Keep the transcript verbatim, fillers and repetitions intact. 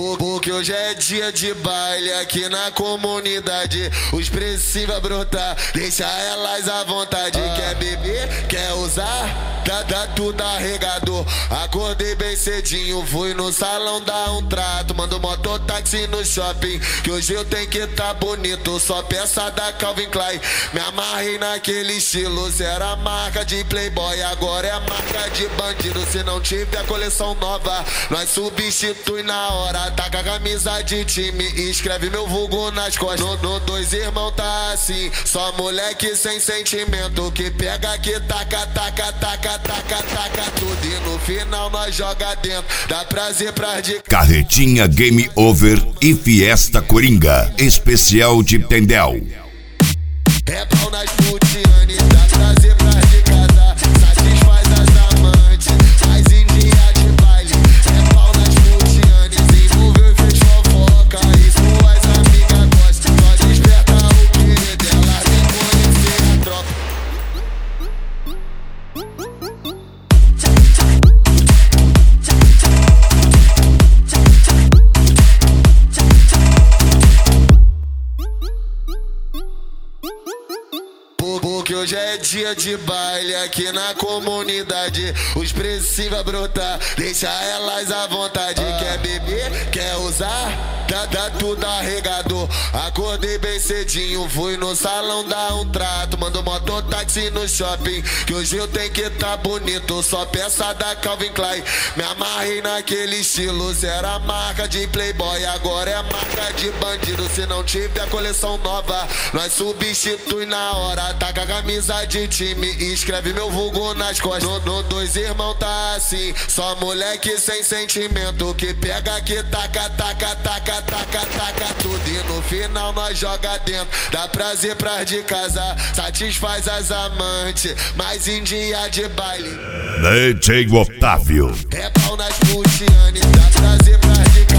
Porque hoje é dia de baile aqui na comunidade. Os precinhos vai brotar, deixa elas à vontade. Quer beber, quer usar, dá, dá tudo arregador. Acordei bem cedinho, fui no salão dar um trato. Mando mototáxi no shopping, que hoje eu tenho que tá bonito. Só peça da Calvin Klein, me amarrei naquele estilo. Se era marca de playboy, agora é marca de bandido. Se não tiver coleção nova, nós substitui na hora. Taca a camisa de time e escreve meu vulgo nas costas. No, no dois irmão tá assim, só moleque sem sentimento. Que pega, que taca, taca, taca, taca, taca tudo. E no final nós joga dentro, dá prazer pra de Carretinha Game Over e Fiesta Coringa, especial de Tendel. É pau nas putiane, dá prazer pra de casa, satisfaz as amantes, faz em dia de baile. É pau nas putiane, se envolveu e fez fofoca, e suas amigas gostam, só desperta o querer dela, vem conhecer a tropa. Porque hoje é dia de baile aqui na comunidade. Os precinhos vai brotar, deixa elas à vontade. Quer beber, quer usar, dá, dá tudo arregador. Acordei bem cedinho, fui no salão dar um trato. Mando mototáxi no shopping, que hoje eu tenho que tá bonito. Só peça da Calvin Klein, me amarrei naquele estilo. Se era marca de playboy, agora é marca de bandido. Se não tiver coleção nova, nós substitui na hora. Taca a camisa de time e escreve meu vulgo nas costas. No, no dois irmão tá assim, só moleque sem sentimento. Que pega, que taca, taca, taca, taca, taca tudo. E no final nós joga dentro, dá prazer pra de casa, satisfaz as amantes, mas em dia de baile D J Otávio. é pau nas putiane, dá prazer pra de casa.